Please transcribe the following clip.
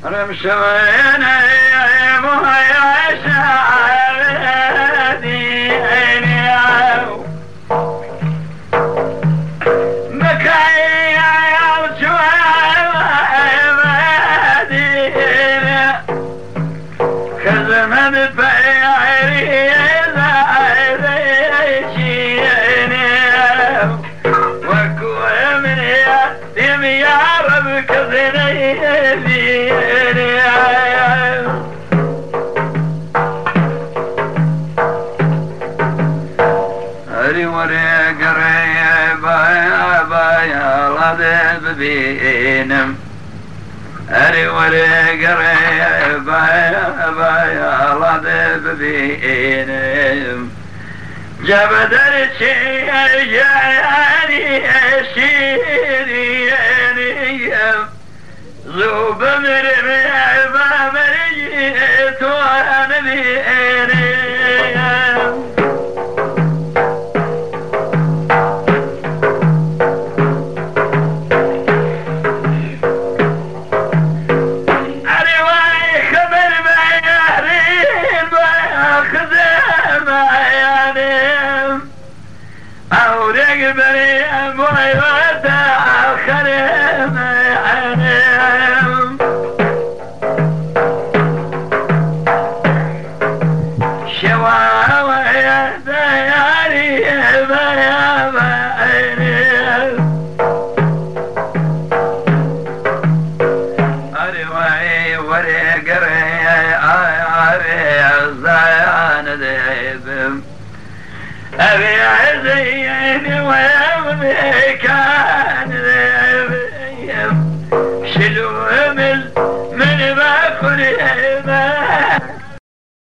رمشوينا يا مويا شعبي عيني عو مكاي يا مدينة كزمن بيعري يا رب كذني أري وري قري بايا بايا لدي ببينم أري وري قري بايا بايا لدي ببينم جبدر شيء جاني أشيري ذوب مرمي عبا مرجيت وانا بيني أرواي خبر بيارين باخذ معياني أو رقبري أبوي وتأخر معياني شواوة يا دياري بيا بعيني أرواي ورقري عري الزيان ديبم أبي عزيني ويومي كان ديبم شلو من باكل